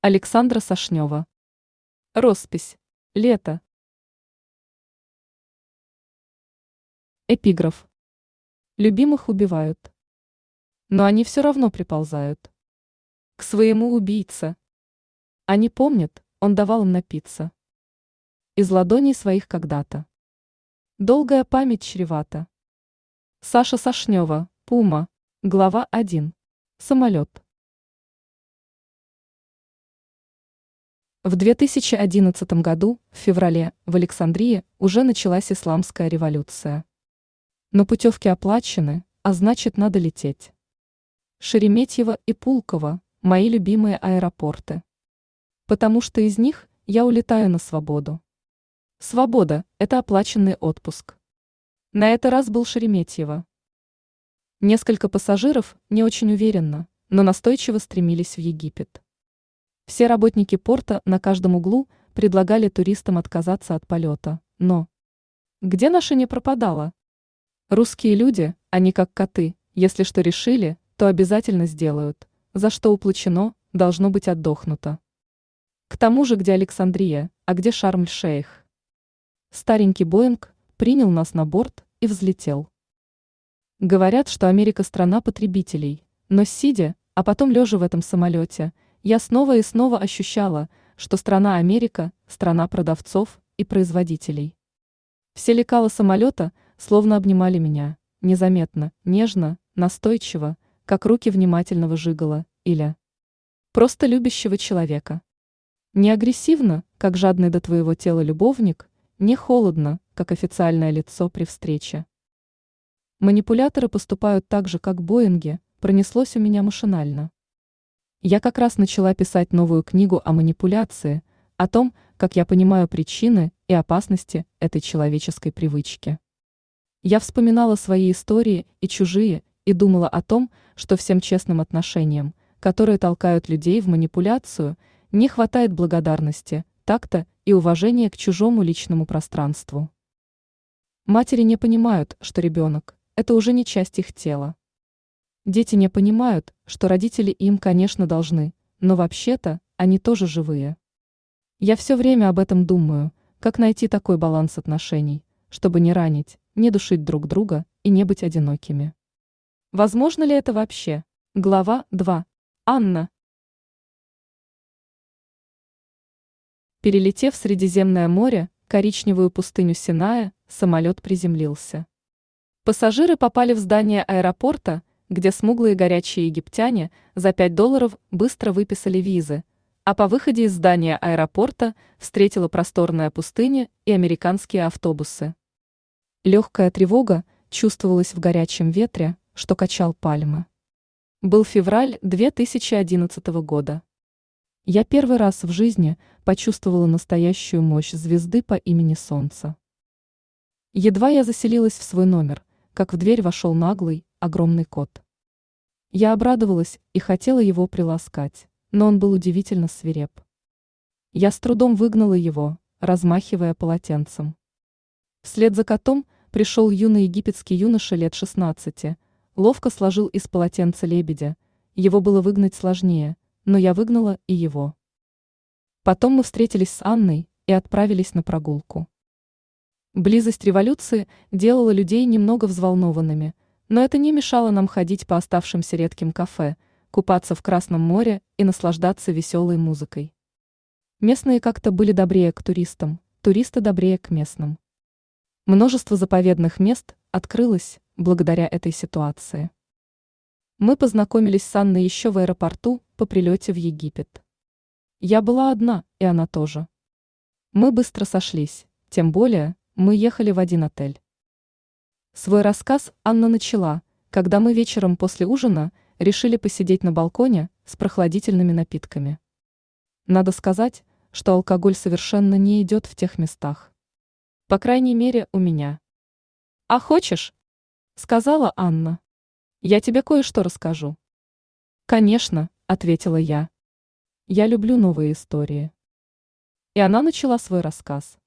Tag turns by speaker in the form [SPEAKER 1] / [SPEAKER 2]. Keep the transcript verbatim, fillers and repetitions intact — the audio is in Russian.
[SPEAKER 1] Александра Сашнева. Роспись. Лето. Эпиграф. Любимых убивают, но они все равно приползают к своему убийце. Они помнят, он давал им напиться из ладоней своих когда-то. Долгая память чревата. Саша Сашнева, Пума, глава один. Самолет. В две тысячи одиннадцатом году, в феврале, в Александрии уже началась исламская революция. Но путевки оплачены, а значит надо лететь. Шереметьево и Пулково – мои любимые аэропорты. Потому что из них я улетаю на свободу. Свобода – это оплаченный отпуск. На этот раз был Шереметьево. Несколько пассажиров не очень уверенно, но настойчиво стремились в Египет. Все работники порта на каждом углу предлагали туристам отказаться от полета, но где наша не пропадала? Русские люди, они как коты, если что решили, то обязательно сделают, за что уплачено, должно быть отдохнуто. К тому же где Александрия, а где Шарм-эль-Шейх? Старенький Боинг принял нас на борт и взлетел. Говорят, что Америка страна потребителей, но сидя, а потом лежа в этом самолете, я снова и снова ощущала, что страна Америка – страна продавцов и производителей. Все лекала самолета словно обнимали меня, незаметно, нежно, настойчиво, как руки внимательного жигала или просто любящего человека. Не агрессивно, как жадный до твоего тела любовник, не холодно, как официальное лицо при встрече. Манипуляторы поступают так же, как Боинги, пронеслось у меня машинально. Я как раз начала писать новую книгу о манипуляции, о том, как я понимаю причины и опасности этой человеческой привычки. Я вспоминала свои истории и чужие, и думала о том, что всем честным отношениям, которые толкают людей в манипуляцию, не хватает благодарности, такта и уважения к чужому личному пространству. Матери не понимают, что ребенок – это уже не часть их тела. Дети не понимают, что родители им, конечно, должны, но вообще-то они тоже живые. Я все время об этом думаю, как найти такой баланс отношений, чтобы не ранить, не душить друг друга и не быть одинокими. Возможно ли это вообще? Глава два. Анна. Перелетев Средиземное море, коричневую пустыню Синая, самолет приземлился. Пассажиры попали в здание аэропорта, где смуглые горячие египтяне за пять долларов быстро выписали визы, а по выходе из здания аэропорта встретила просторная пустыня и американские автобусы. Легкая тревога чувствовалась в горячем ветре, что качал пальмы. Был февраль две тысячи одиннадцатого года. Я первый раз в жизни почувствовала настоящую мощь звезды по имени Солнце. Едва я заселилась в свой номер, как в дверь вошел наглый, огромный кот. Я обрадовалась и хотела его приласкать, но он был удивительно свиреп. Я с трудом выгнала его, размахивая полотенцем. Вслед за котом пришел юный египетский юноша лет шестнадцати, ловко сложил из полотенца лебедя, его было выгнать сложнее, но я выгнала и его. Потом мы встретились с Анной и отправились на прогулку. Близость революции делала людей немного взволнованными, но это не мешало нам ходить по оставшимся редким кафе, купаться в Красном море и наслаждаться веселой музыкой. Местные как-то были добрее к туристам, туристы добрее к местным. Множество заповедных мест открылось благодаря этой ситуации. Мы познакомились с Анной еще в аэропорту по прилете в Египет. Я была одна, и она тоже. Мы быстро сошлись, тем более мы ехали в один отель. Свой рассказ Анна начала, когда мы вечером после ужина решили посидеть на балконе с прохладительными напитками. Надо сказать, что алкоголь совершенно не идет в тех местах. По крайней мере, у меня. «А хочешь?» – сказала Анна. «Я тебе кое-что расскажу». «Конечно», – ответила я. «Я люблю новые истории». И она начала свой рассказ.